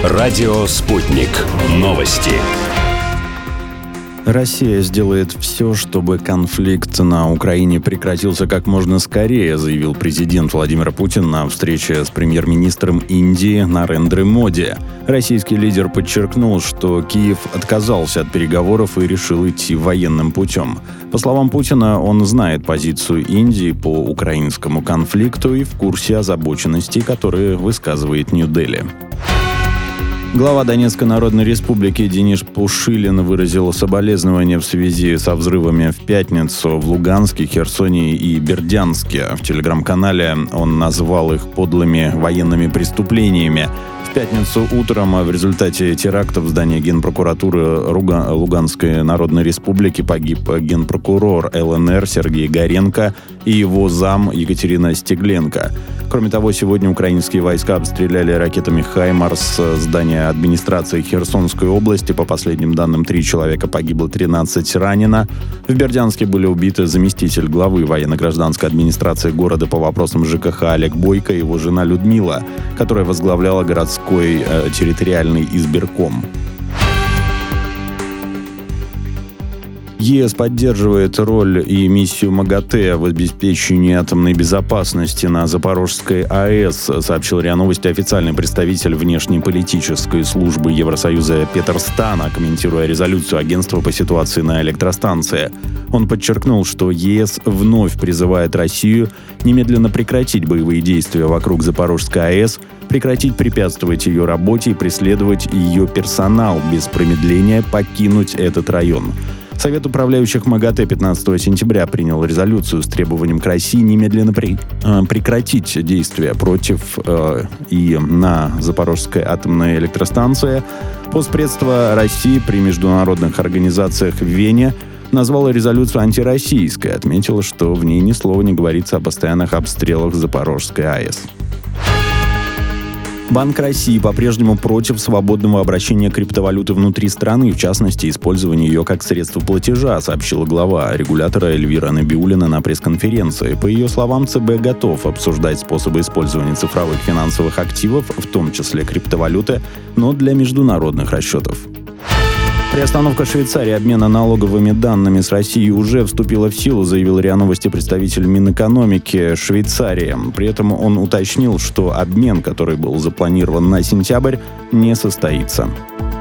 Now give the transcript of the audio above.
Радио «Спутник». Новости. Россия сделает все, чтобы конфликт на Украине прекратился как можно скорее, заявил президент Владимир Путин на встрече с премьер-министром Индии Нарендрой Моди. Российский лидер подчеркнул, что Киев отказался от переговоров и решил идти военным путем. По словам Путина, он знает позицию Индии по украинскому конфликту и в курсе озабоченностей, которые высказывает Нью-Дели. Глава Донецкой Народной Республики Денис Пушилин выразил соболезнования в связи со взрывами в пятницу в Луганске, Херсоне и Бердянске. В телеграм-канале он назвал их подлыми военными преступлениями. В пятницу утром в результате терактов в здании Генпрокуратуры Луганской Народной Республики погиб генпрокурор ЛНР Сергей Горенко и его зам Екатерина Стегленко. Кроме того, сегодня украинские войска обстреляли ракетами «Хаймарс» здание администрации Херсонской области. По последним данным, 3 человека погибло, 13 ранено. В Бердянске были убиты заместитель главы военно-гражданской администрации города по вопросам ЖКХ Олег Бойко и его жена Людмила, которая возглавляла городской территориальный избирком. ЕС поддерживает роль и миссию МАГАТЭ в обеспечении атомной безопасности на Запорожской АЭС, сообщил РИА Новости официальный представитель внешнеполитической службы Евросоюза Петр Стана, комментируя резолюцию агентства по ситуации на электростанции. Он подчеркнул, что ЕС вновь призывает Россию немедленно прекратить боевые действия вокруг Запорожской АЭС, прекратить препятствовать ее работе и преследовать ее персонал, без промедления покинуть этот район. Совет управляющих МАГАТЭ 15 сентября принял резолюцию с требованием к России немедленно прекратить действия против и на Запорожской атомной электростанции. Постпредство России при международных организациях в Вене назвало резолюцию антироссийской, отметило, что в ней ни слова не говорится о постоянных обстрелах Запорожской АЭС. Банк России по-прежнему против свободного обращения криптовалюты внутри страны, в частности, использования ее как средство платежа, сообщила глава регулятора Эльвира Набиуллина на пресс-конференции. По ее словам, ЦБ готов обсуждать способы использования цифровых финансовых активов, в том числе криптовалюты, но для международных расчетов. Приостановка Швейцарии обмена налоговыми данными с Россией уже вступила в силу, заявил РИА Новости представитель Минэкономики Швейцарии. При этом он уточнил, что обмен, который был запланирован на сентябрь, не состоится.